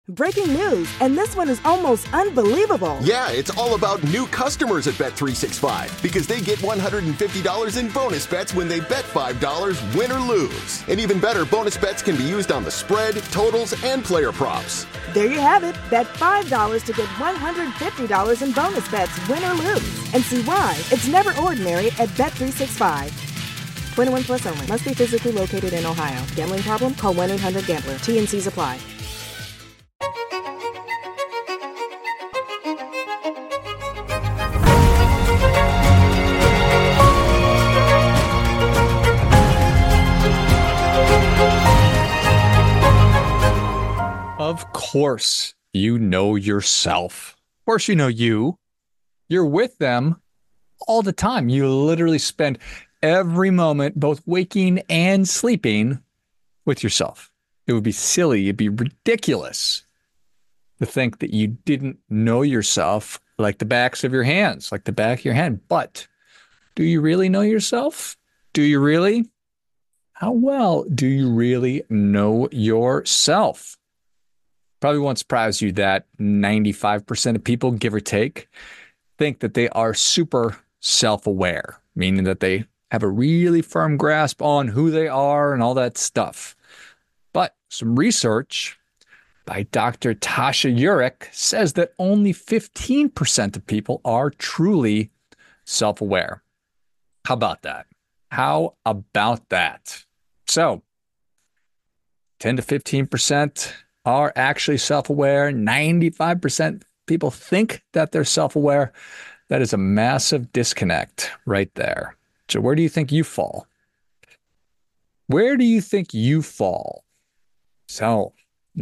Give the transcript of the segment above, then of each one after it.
Breaking news, and this one is almost unbelievable. Yeah, it's all about new customers at Bet365 because they get $150 in bonus bets when they bet $5, win or lose. And even better, bonus bets can be used on the spread, totals, and player props. There you have it. Bet $5 to get $150 in bonus bets, win or lose. And see why it's never ordinary at Bet365. 21 plus only. Must be physically located in Ohio. Gambling problem? Call 1-800-GAMBLER. T&Cs apply. Of course, you know yourself. Of course, you know you. You're with them all the time. You literally spend every moment, both waking and sleeping, with yourself. It would be silly. It'd be ridiculous to think that you didn't know yourself like the backs of your hands, like the back of your hand. But do you really know yourself? Do you really? How well do you really know yourself? Probably won't surprise you that 95% of people, give or take, think that they are super self-aware, meaning that they have a really firm grasp on who they are and all that stuff. But some research by Dr. Tasha Eurich says that only 15% of people are truly self-aware. How about that? How about that? So 10 to 15% are actually self-aware. 95% people think that they're self-aware. That is a massive disconnect right there. So where do you think you fall? Where do you think you fall? So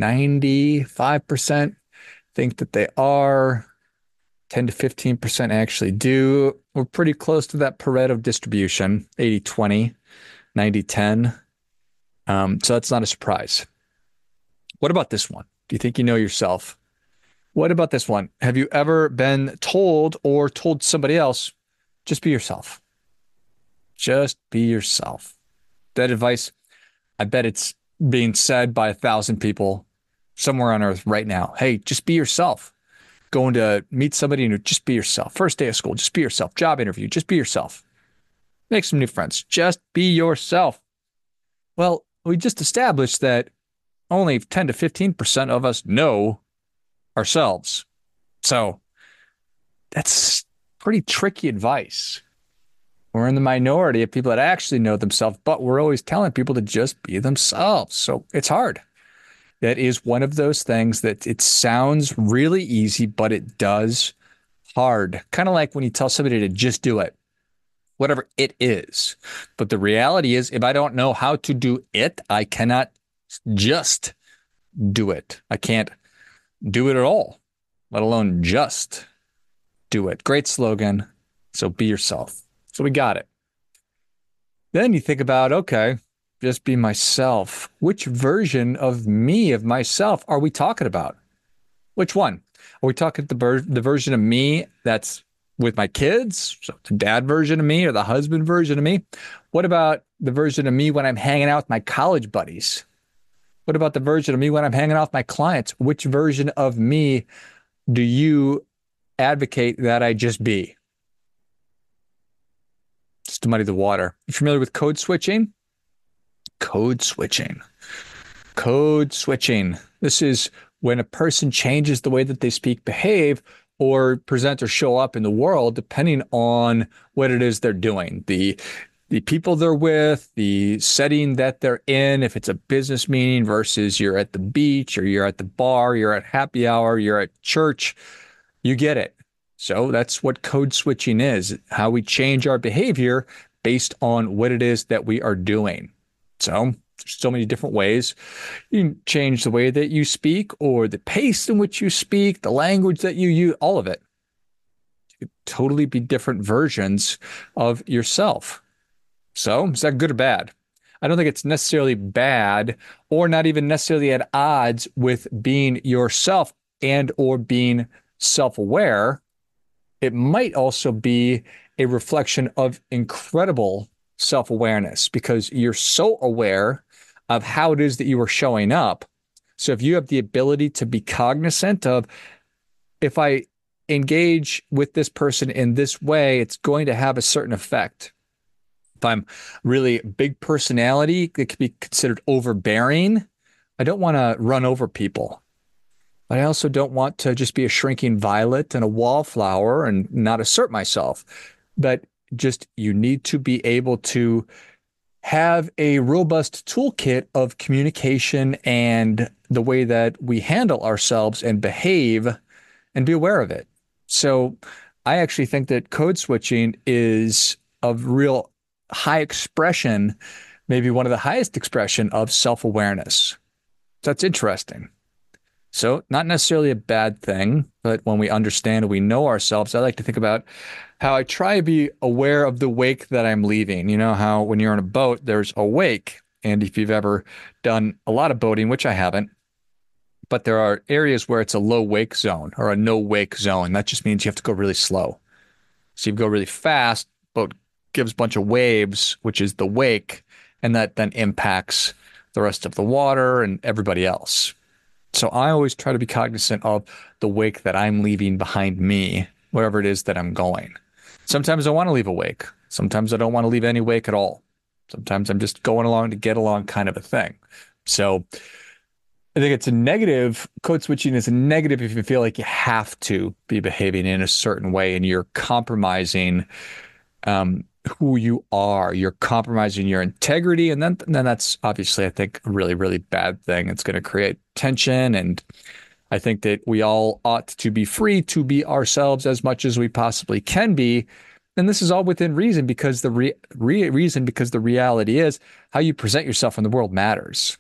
95% think that they are. 10 to 15% actually do. We're pretty close to that Pareto distribution, 80-20, 90-10. So that's not a surprise. What about this one? Do you think you know yourself? What about this one? Have you ever been told or told somebody else, just be yourself? Just be yourself. That advice, I bet it's being said by 1,000 people somewhere on earth right now. Hey, just be yourself. Going to meet somebody and just be yourself. First day of school, just be yourself. Job interview, just be yourself. Make some new friends. Just be yourself. Well, we just established that only 10 to 15% of us know ourselves. So that's pretty tricky advice. We're in the minority of people that actually know themselves, but we're always telling people to just be themselves. So it's hard. That is one of those things that it sounds really easy, but it does hard. Kind of like when you tell somebody to just do it, whatever it is. But the reality is, if I don't know how to do it, I cannot just do it. I can't do it at all, let alone just do it. Great slogan. So be yourself. So we got it. Then you think about, okay, just be myself. Which version of me, of myself, are we talking about? Which one? Are we talking the version of me that's with my kids, so the dad version of me or the husband version of me? What about the version of me when I'm hanging out with my college buddies? What about the version of me when I'm hanging out with my clients? Which version of me do you advocate that I just be? Just to muddy the water. You familiar with code switching? Code switching. Code switching. This is when a person changes the way that they speak, behave, or present or show up in the world, depending on what it is they're doing. The people they're with, the setting that they're in, if it's a business meeting versus you're at the beach or you're at the bar, you're at happy hour, you're at church, you get it. So that's what code switching is, how we change our behavior based on what it is that we are doing. So there's so many different ways. You can change the way that you speak or the pace in which you speak, the language that you use, all of it. You could totally be different versions of yourself. So is that good or bad? I don't think it's necessarily bad or not even necessarily at odds with being yourself and or being self-aware. It might also be a reflection of incredible self-awareness because you're so aware of how it is that you are showing up. So if you have the ability to be cognizant of, if I engage with this person in this way, it's going to have a certain effect. If I'm really big personality, it could be considered overbearing. I don't want to run over people. But I also don't want to just be a shrinking violet and a wallflower and not assert myself. But just, you need to be able to have a robust toolkit of communication and the way that we handle ourselves and behave, and be aware of it. So I actually think that code switching is a real high expression, maybe one of the highest expression of self-awareness. That's interesting. So not necessarily a bad thing, but when we understand and we know ourselves, I like to think about how I try to be aware of the wake that I'm leaving. You know how when you're on a boat, there's a wake. And if you've ever done a lot of boating, which I haven't, but there are areas where it's a low wake zone or a no wake zone. That just means you have to go really slow. So you go really fast, boat gives a bunch of waves, which is the wake, and that then impacts the rest of the water and everybody else. So I always try to be cognizant of the wake that I'm leaving behind me, wherever it is that I'm going. Sometimes I want to leave a wake. Sometimes I don't want to leave any wake at all. Sometimes I'm just going along to get along, kind of a thing. So I think it's a negative. Code switching is a negative if you feel like you have to be behaving in a certain way and you're compromising who you are. You're compromising your integrity. And then that's obviously, I think, a really, really bad thing. It's going to create tension. And I think that we all ought to be free to be ourselves as much as we possibly can be. And this is all within reason, because the because the reality is how you present yourself in the world matters.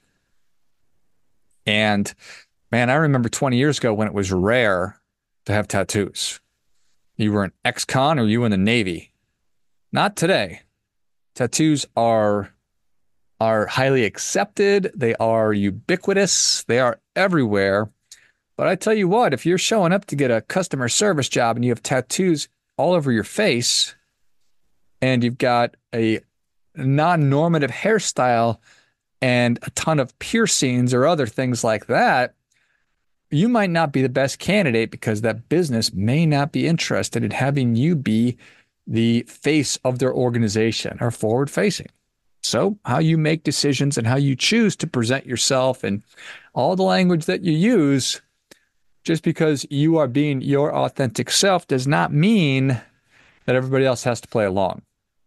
And man, I remember 20 years ago when it was rare to have tattoos. You were an ex-con or you were in the Navy. Not today. Tattoos are highly accepted. They are ubiquitous. They are everywhere. But I tell you what, if you're showing up to get a customer service job and you have tattoos all over your face and you've got a non-normative hairstyle and a ton of piercings or other things like that, you might not be the best candidate, because that business may not be interested in having you be the face of their organization or forward-facing. So how you make decisions and how you choose to present yourself and all the language that you use, just because you are being your authentic self, does not mean that everybody else has to play along.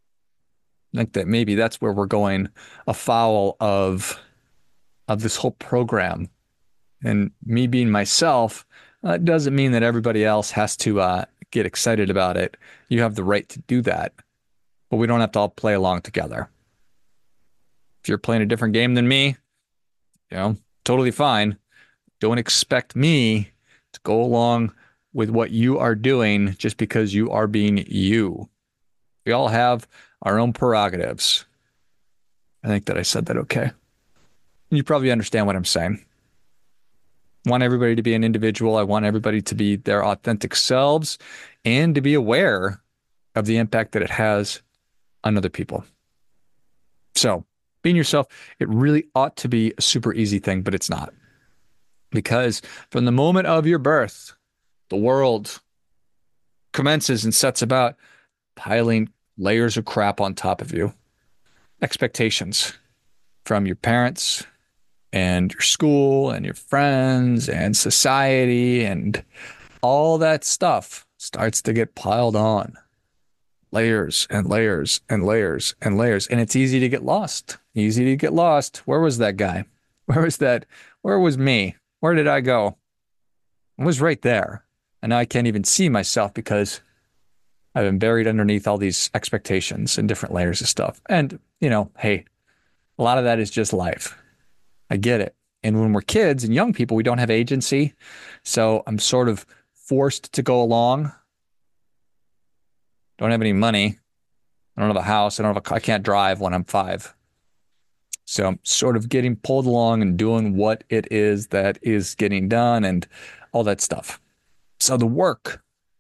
I think that maybe that's where we're going afoul of this whole program. And me being myself, doesn't mean that everybody else has to get excited about it. You have the right to do that, but we don't have to all play along together. If you're playing a different game than me, totally fine. Don't expect me to go along with what you are doing just because you are being you. We all have our own prerogatives. I think that I said that okay. You probably understand what I'm saying. I want everybody to be an individual. I want everybody to be their authentic selves and to be aware of the impact that it has on other people. So being yourself, it really ought to be a super easy thing, but it's not. Because from the moment of your birth, the world commences and sets about piling layers of crap on top of you. Expectations from your parents and your school and your friends and society, and all that stuff starts to get piled on. Layers and layers and layers and layers. And it's easy to get lost. Easy to get lost. Where was that guy? Where was that? Where was me? Where did I go? I was right there. And now I can't even see myself because I've been buried underneath all these expectations and different layers of stuff. And, hey, a lot of that is just life. I get it. And when we're kids and young people, we don't have agency. So I'm sort of forced to go along. Don't have any money. I don't have a house. I can't drive when I'm 5. So I'm sort of getting pulled along and doing what it is that is getting done and all that stuff. So the work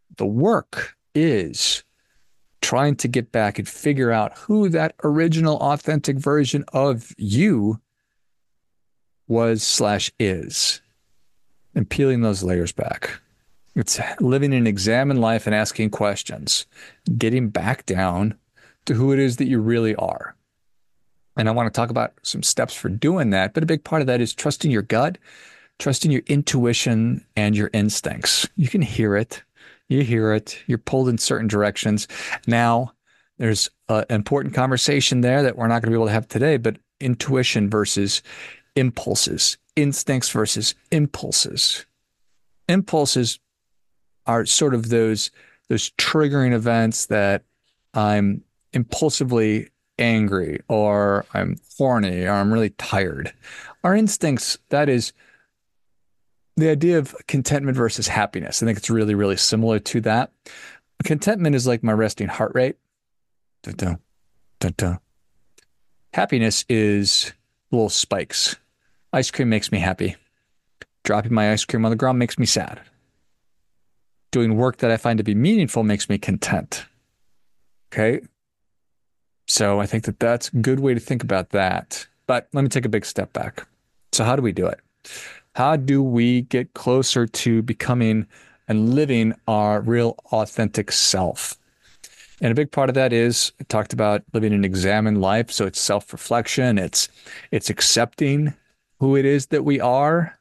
is trying to get back and figure out who that original authentic version of you was/is, and peeling those layers back. It's living an examined life and asking questions, getting back down to who it is that you really are. And I want to talk about some steps for doing that. But a big part of that is trusting your gut, trusting your intuition and your instincts. You can hear it. You hear it. You're pulled in certain directions. Now, there's an important conversation there that we're not going to be able to have today, but intuition versus impulses, instincts versus impulses. Impulses are sort of those triggering events that I'm impulsively angry, or I'm horny, or I'm really tired. Our instincts, that is the idea of contentment versus happiness. I think it's really, really similar to that. Contentment is like my resting heart rate. Dun-dun, dun-dun. Happiness is little spikes. Ice cream makes me happy. Dropping my ice cream on the ground makes me sad. Doing work that I find to be meaningful makes me content. Okay? So I think that that's a good way to think about that. But let me take a big step back. So how do we do it? How do we get closer to becoming and living our real authentic self? And a big part of that is, I talked about living an examined life. So it's self-reflection. It's accepting who it is that we are.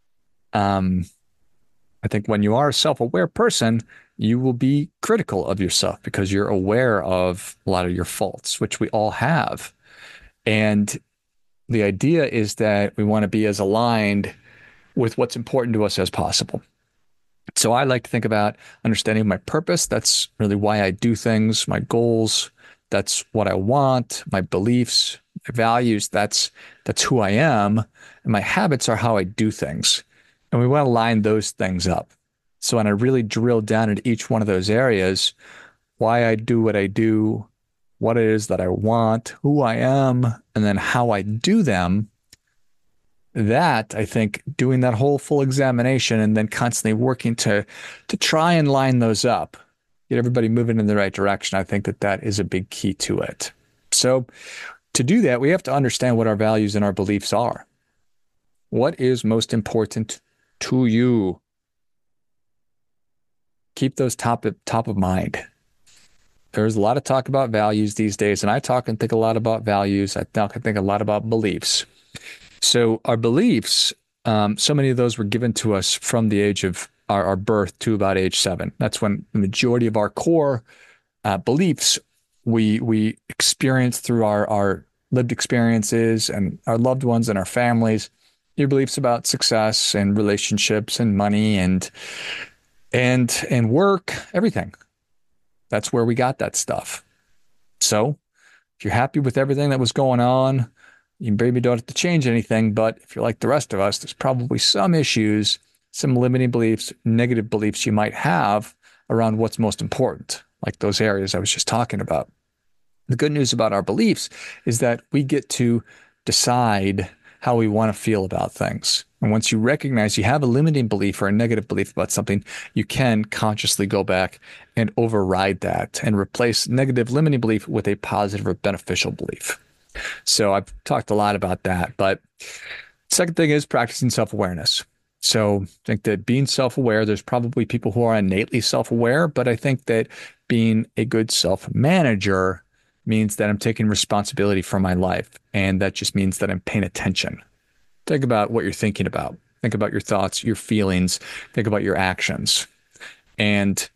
I think when you are a self-aware person, you will be critical of yourself because you're aware of a lot of your faults, which we all have. And the idea is that we want to be as aligned with what's important to us as possible. So I like to think about understanding my purpose. That's really why I do things, my goals. That's what I want, my beliefs, my values. That's who I am. And my habits are how I do things. And we want to line those things up. So when I really drill down into each one of those areas, why I do what I do, what it is that I want, who I am, and then how I do them, that, I think, doing that whole full examination and then constantly working to try and line those up, get everybody moving in the right direction, I think that is a big key to it. So to do that, we have to understand what our values and our beliefs are. What is most important to you? Keep those top of mind. There's a lot of talk about values these days, and I talk and think a lot about values. I talk and think a lot about beliefs. So our beliefs, so many of those were given to us from the age of our birth to about age 7. That's when the majority of our core beliefs we experience through our lived experiences and our loved ones and our families. Your beliefs about success and relationships and money and work, everything. That's where we got that stuff. So if you're happy with everything that was going on, you maybe don't have to change anything. But if you're like the rest of us, there's probably some issues, some limiting beliefs, negative beliefs you might have around what's most important, like those areas I was just talking about. The good news about our beliefs is that we get to decide how we want to feel about things. And once you recognize you have a limiting belief or a negative belief about something, you can consciously go back and override that and replace negative limiting belief with a positive or beneficial belief. So I've talked a lot about that. But second thing is practicing self-awareness. So I think that being self-aware, there's probably people who are innately self-aware, but I think that being a good self-manager means that I'm taking responsibility for my life. And that just means that I'm paying attention. Think about what you're thinking about. Think about your thoughts, your feelings. Think about your actions. And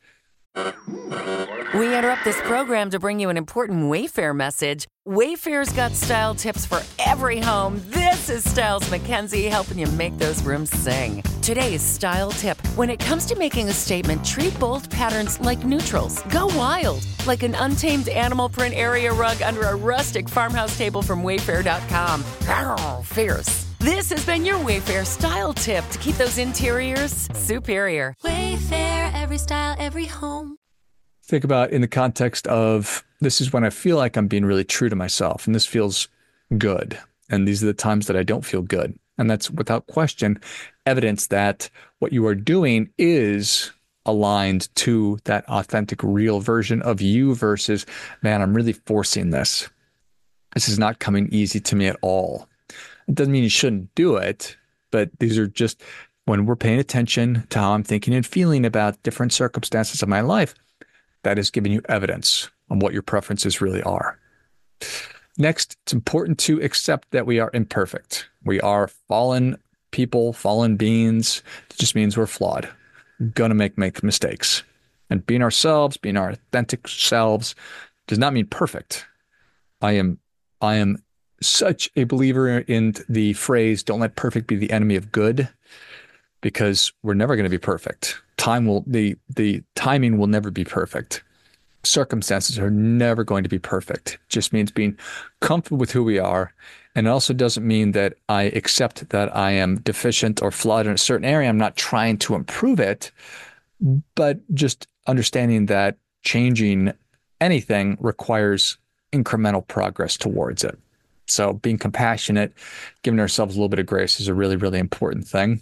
we interrupt this program to bring you an important Wayfair message. Wayfair's got style tips for every home. This is Styles McKenzie helping you make those rooms sing. Today's style tip. When it comes to making a statement, treat bold patterns like neutrals. Go wild, like an untamed animal print area rug under a rustic farmhouse table from Wayfair.com. Arr, fierce. This has been your Wayfair style tip to keep those interiors superior. Wayfair, every style, every home. think about in the context of this is when I feel like I'm being really true to myself and this feels good. And these are the times that I don't feel good. And that's without question evidence that what you are doing is aligned to that authentic, real version of you versus, man, I'm really forcing this. This is not coming easy to me at all. It doesn't mean you shouldn't do it, but these are just when we're paying attention to how I'm thinking and feeling about different circumstances of my life, that is giving you evidence on what your preferences really are. Next, it's important to accept that we are imperfect. We are fallen people, fallen beings. It just means we're flawed. We're going to make mistakes. And being ourselves, being our authentic selves, does not mean perfect. I am such a believer in the phrase, don't let perfect be the enemy of good, because we're never going to be perfect. The timing will never be perfect. Circumstances are never going to be perfect. It just means being comfortable with who we are. And it also doesn't mean that I accept that I am deficient or flawed in a certain area. I'm not trying to improve it, but just understanding that changing anything requires incremental progress towards it. So being compassionate, giving ourselves a little bit of grace is a really, really important thing.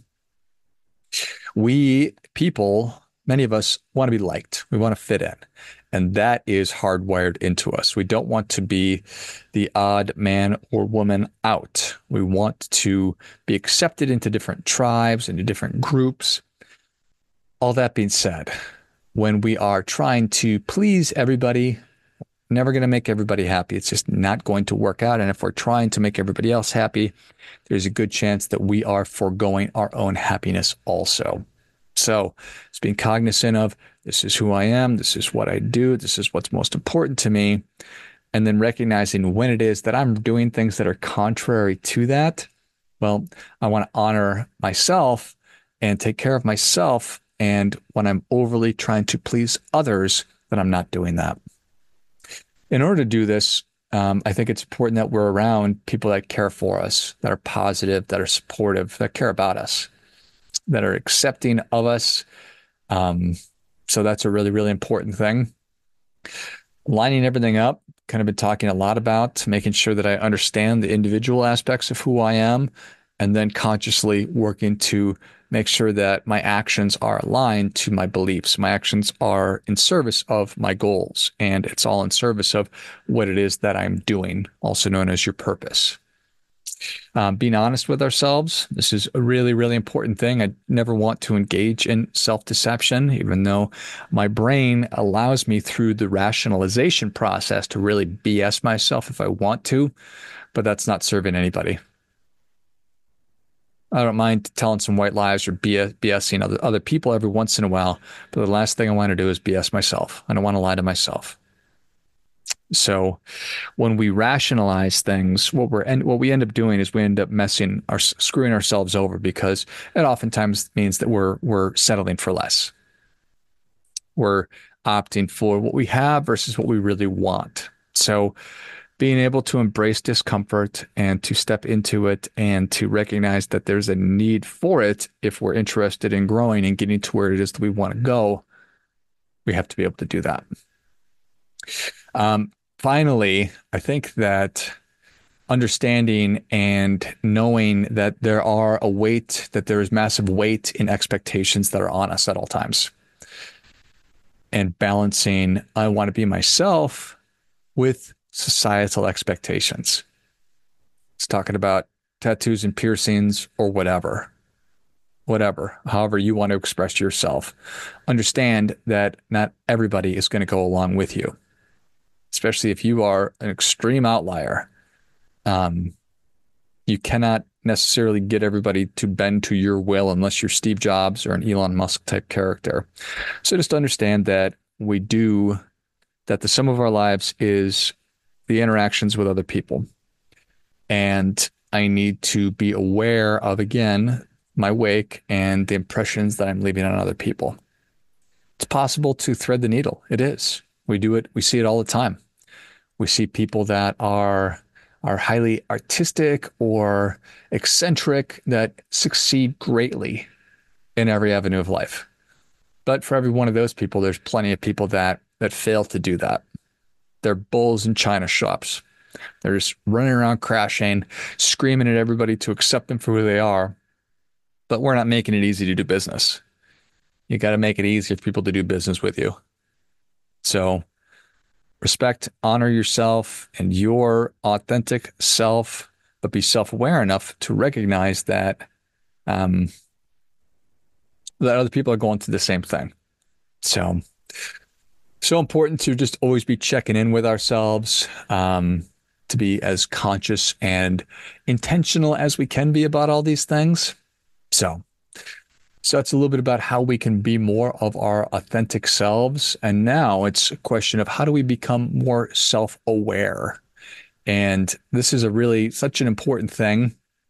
We people, many of us want to be liked. We want to fit in. And that is hardwired into us. We don't want to be the odd man or woman out. We want to be accepted into different tribes, into different groups. All that being said, when we are trying to please everybody, never going to make everybody happy. It's just not going to work out. And if we're trying to make everybody else happy, there's a good chance that we are foregoing our own happiness also. So it's being cognizant of, this is who I am, this is what I do, this is what's most important to me. And then recognizing when it is that I'm doing things that are contrary to that, well, I want to honor myself and take care of myself. And when I'm overly trying to please others, then I'm not doing that. In order to do this, I think it's important that we're around people that care for us, that are positive, that are supportive, that care about us, that are accepting of us. So that's a really, really important thing. Lining everything up, kind of been talking a lot about making sure that I understand the individual aspects of who I am, and then consciously working to make sure that my actions are aligned to my beliefs. My actions are in service of my goals, and it's all in service of what it is that I'm doing, also known as your purpose. Being honest with ourselves. This is a really, really important thing. I never want to engage in self-deception, even though my brain allows me through the rationalization process to really BS myself if I want to, but that's not serving anybody. I don't mind telling some white lies or BSing other people every once in a while, but the last thing I want to do is BS myself. I don't want to lie to myself. So when we rationalize things, what we end up doing is we end up screwing ourselves over, because it oftentimes means that we're settling for less. We're opting for what we have versus what we really want. So being able to embrace discomfort and to step into it and to recognize that there's a need for it if we're interested in growing and getting to where it is that we want to go, we have to be able to do that. Finally, I think that understanding and knowing that there is massive weight in expectations that are on us at all times, and balancing, I want to be myself with societal expectations. It's talking about tattoos and piercings or whatever, however you want to express yourself. Understand that not everybody is going to go along with you. Especially if you are an extreme outlier. You cannot necessarily get everybody to bend to your will unless you're Steve Jobs or an Elon Musk type character. So just understand that that the sum of our lives is the interactions with other people. And I need to be aware of, again, my wake and the impressions that I'm leaving on other people. It's possible to thread the needle. It is. We do it. We see it all the time. We see people that are highly artistic or eccentric that succeed greatly in every avenue of life. But for every one of those people, there's plenty of people that fail to do that. They're bulls in china shops. They're just running around crashing, screaming at everybody to accept them for who they are. But we're not making it easy to do business. You got to make it easier for people to do business with you. So respect, honor yourself and your authentic self, but be self-aware enough to recognize that that other people are going through the same thing. So important to just always be checking in with ourselves, to be as conscious and intentional as we can be about all these things. So that's a little bit about how we can be more of our authentic selves. And now it's a question of how do we become more self-aware? And this is such an important thing.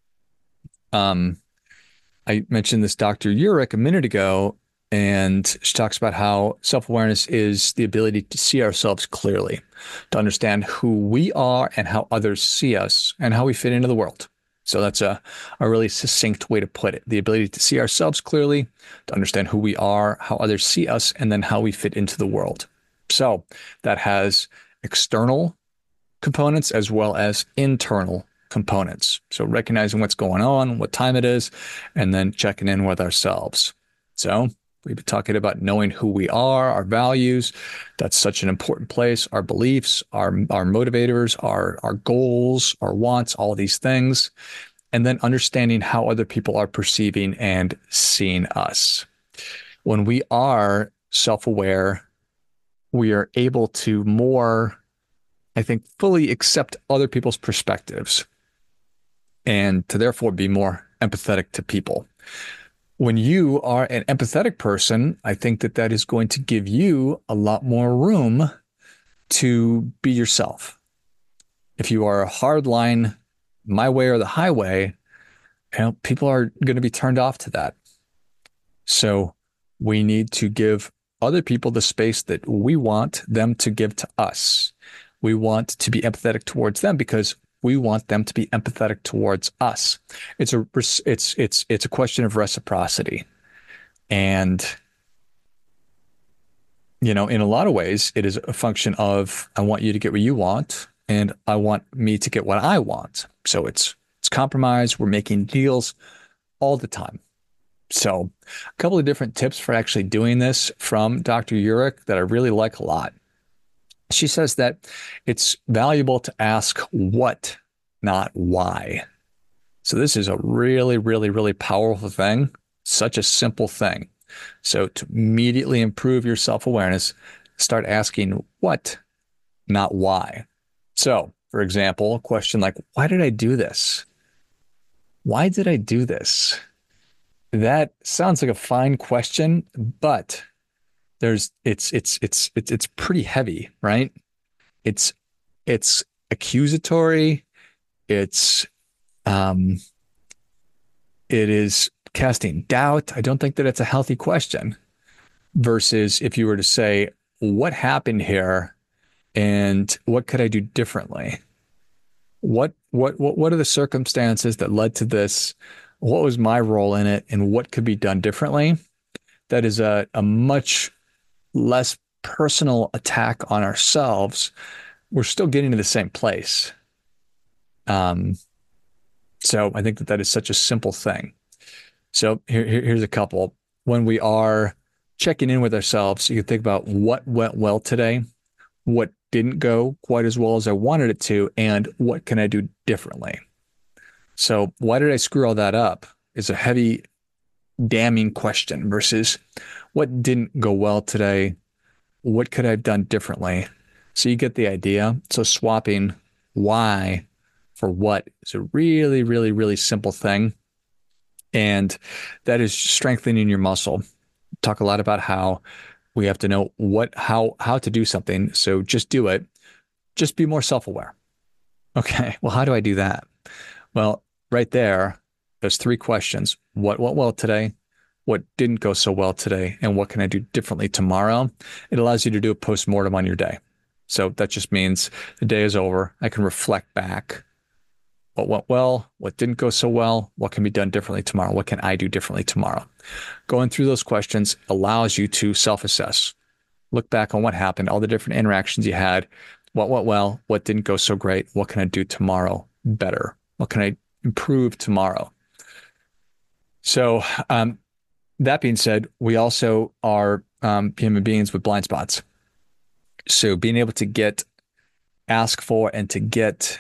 I mentioned this Dr. Urich a minute ago, and she talks about how self-awareness is the ability to see ourselves clearly, to understand who we are and how others see us and how we fit into the world. So that's a really succinct way to put it. The ability to see ourselves clearly, to understand who we are, how others see us, and then how we fit into the world. So that has external components as well as internal components. So recognizing what's going on, what time it is, and then checking in with ourselves. So we've been talking about knowing who we are, our values. That's such an important place. Our beliefs, our motivators, our goals, our wants, all these things. And then understanding how other people are perceiving and seeing us. When we are self-aware, we are able to more, I think, fully accept other people's perspectives and to therefore be more empathetic to people. When you are an empathetic person, I think that is going to give you a lot more room to be yourself. If you are a hardline, my way or the highway, people are going to be turned off to that. So we need to give other people the space that we want them to give to us. We want to be empathetic towards them because we want them to be empathetic towards us. It's a question of reciprocity. And, in a lot of ways, it is a function of, I want you to get what you want, and I want me to get what I want. So it's compromise. We're making deals all the time. So a couple of different tips for actually doing this from Dr. Urich that I really like a lot. She says that it's valuable to ask what, not why. So this is a really, really, really powerful thing. Such a simple thing. So to immediately improve your self-awareness, start asking what, not why. So, for example, a question like, why did I do this? Why did I do this? That sounds like a fine question, but it's pretty heavy, right? It's accusatory. It is casting doubt. I don't think that it's a healthy question versus if you were to say, what happened here and what could I do differently? What are the circumstances that led to this? What was my role in it and what could be done differently? That is a much less personal attack on ourselves. We're still getting to the same place. So I think that is such a simple thing. So here's a couple. When we are checking in with ourselves, you can think about what went well today, what didn't go quite as well as I wanted it to, and what can I do differently? So why did I screw all that up is a heavy, damning question versus what didn't go well today, what could I have done differently? So you get the idea. So swapping why for what is a really, really, really simple thing. And that is strengthening your muscle. Talk a lot about how we have to know how to do something. So just do it. Just be more self-aware. Okay, well, how do I do that? Well, right there, there's three questions. What went well today? What didn't go so well today? And what can I do differently tomorrow? It allows you to do a postmortem on your day. So that just means the day is over. I can reflect back. What went well? What didn't go so well? What can be done differently tomorrow? What can I do differently tomorrow? Going through those questions allows you to self-assess. Look back on what happened, all the different interactions you had. What went well? What didn't go so great? What can I do tomorrow better? What can I improve tomorrow? So that being said, we also are human beings with blind spots. So being able to ask for and to get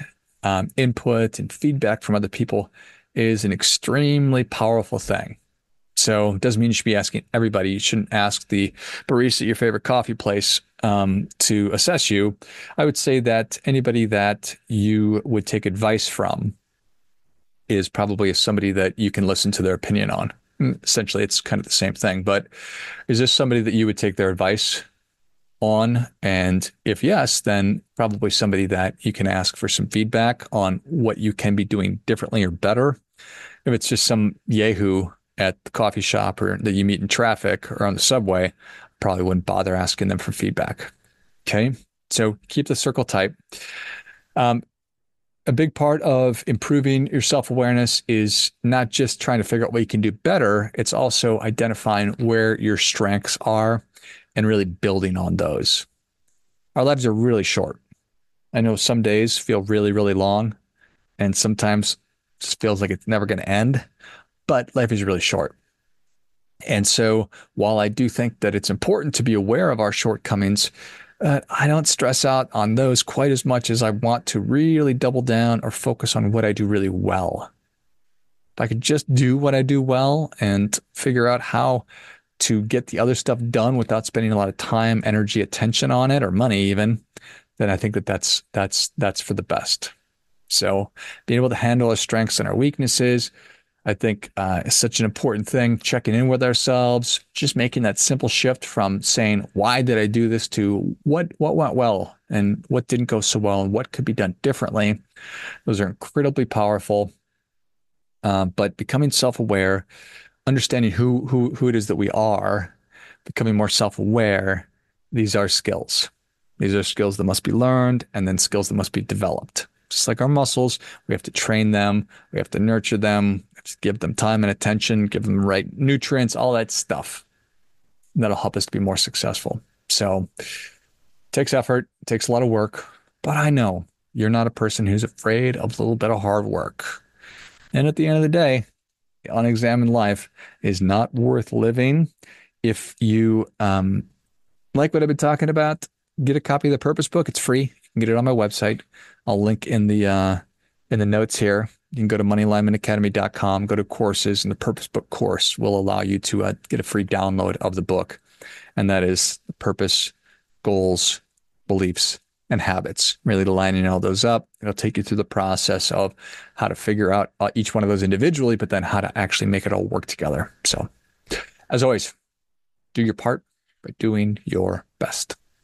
input and feedback from other people is an extremely powerful thing. So it doesn't mean you should be asking everybody. You shouldn't ask the barista at your favorite coffee place to assess you. I would say that anybody that you would take advice from is probably somebody that you can listen to their opinion on. Essentially, it's kind of the same thing. But is this somebody that you would take their advice on? And if yes, then probably somebody that you can ask for some feedback on what you can be doing differently or better. If it's just some yahoo at the coffee shop or that you meet in traffic or on the subway, probably wouldn't bother asking them for feedback. Okay, so keep the circle tight. A big part of improving your self-awareness is not just trying to figure out what you can do better. It's also identifying where your strengths are and really building on those. Our lives are really short. I know some days feel really, really long, and sometimes it just feels like it's never going to end, but life is really short. And so while I do think that it's important to be aware of our shortcomings, I don't stress out on those quite as much as I want to really double down or focus on what I do really well. If I could just do what I do well and figure out how to get the other stuff done without spending a lot of time, energy, attention on it, or money even, then I think that that's for the best. So being able to handle our strengths and our weaknesses, I think is such an important thing. Checking in with ourselves, just making that simple shift from saying, why did I do this, to what went well and what didn't go so well and what could be done differently. Those are incredibly powerful. But becoming self-aware, understanding who it is that we are, becoming more self-aware, these are skills. These are skills that must be learned and then skills that must be developed. Just like our muscles, we have to train them, we have to nurture them, give them time and attention, give them the right nutrients, all that stuff. That'll help us to be more successful. So it takes effort, it takes a lot of work, but I know you're not a person who's afraid of a little bit of hard work. And at the end of the day, the unexamined life is not worth living. If you like what I've been talking about, get a copy of the Purpose Book. It's free. You can get it on my website. I'll link in the notes here. You can go to moneyalignmentacademy.com, go to courses, and the Purpose Book course will allow you to get a free download of the book. And that is purpose, goals, beliefs, and habits, really lining all those up. It'll take you through the process of how to figure out each one of those individually, but then how to actually make it all work together. So as always, do your part by doing your best.